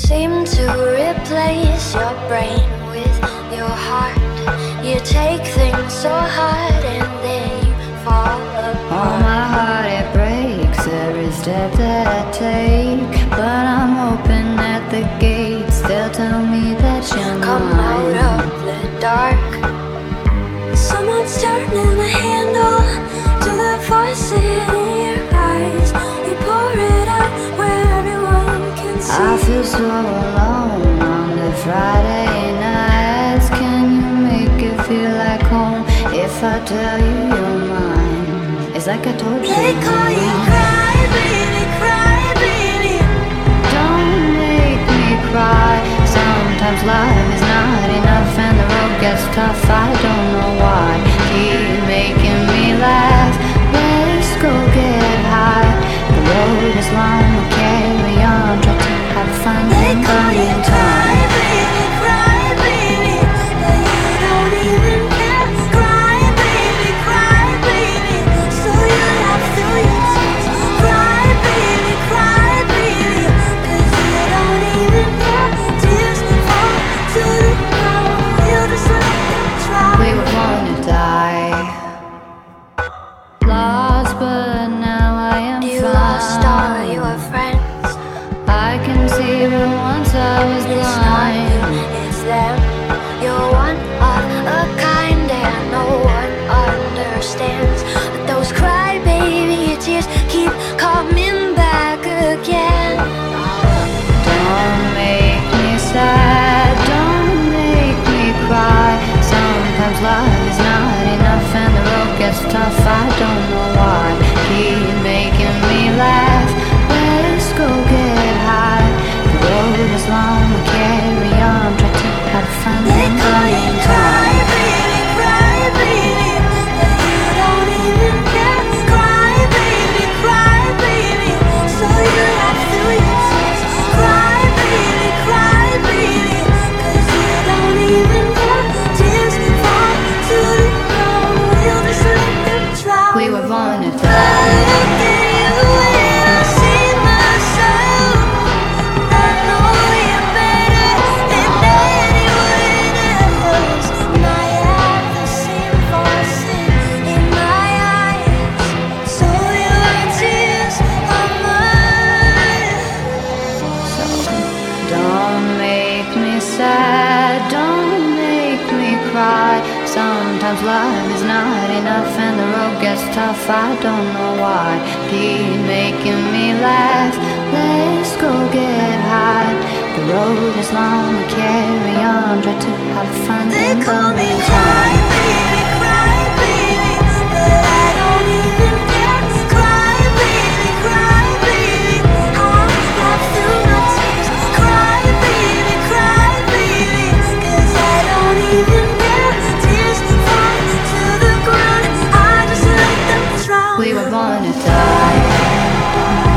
seem to replace your brain with your heart. You take things so hard and then you fall apart. Oh, my heart, it breaks every step that I take, but I'm hoping at the gates they'll tell me that you're Come mine. out of the dark. Someone's turning the handle to the faucet in your eyes. You pour it out where everyone can see. I feel so alone on the Friday nights. Can you make it feel like home if I tell you you're mine? It's like I told you. They call you cry, baby. Don't make me cry. Sometimes life is not enough and the road gets tough. I don't know why. Keep making me laugh. Let's go get high. The road is long, we'll carry on. Try to have fun. They call you cry, baby. But you don't even care. Cry, baby. So you laugh through your tears. Cry, baby. 'Cause you don't even care. Tears fall to the ground. You just let them dry. We were born to die. Lost, but now I am You fine. lost all your friends. I can see, but once I was It's not you, blind. it's them. You're one of a kind and no one understands. But those crybaby tears keep coming back again. Don't make me sad, don't make me cry. Sometimes life is not enough and the road gets tough. I don't know why. Keep making me laugh. Let's go get high. The road is long, we carry on. Try to have fun. They call you cry, baby. But you don't even care. Cry, baby. So you laugh through your tears. Cry, baby. 'Cause you don't even care. Tears fall to the ground. You just let them drown. We were born to I die. look at you and I see myself. I know you're better than anyone else. And I have the same faucet in my eyes. So your tears are mine. Don't make me sad, don't make me cry. Sometimes life is not enough and the road gets tough. I don't know why. Keep making me laugh. Let's go get high. The road is long, we carry on. Try to have fun. They and call me don't cry, baby. But I don't even care. Cry, baby. I'll laugh through my tears. Cry, baby. 'Cause I don't even care. Tears fall to the ground. I just let them drown. We were born to die.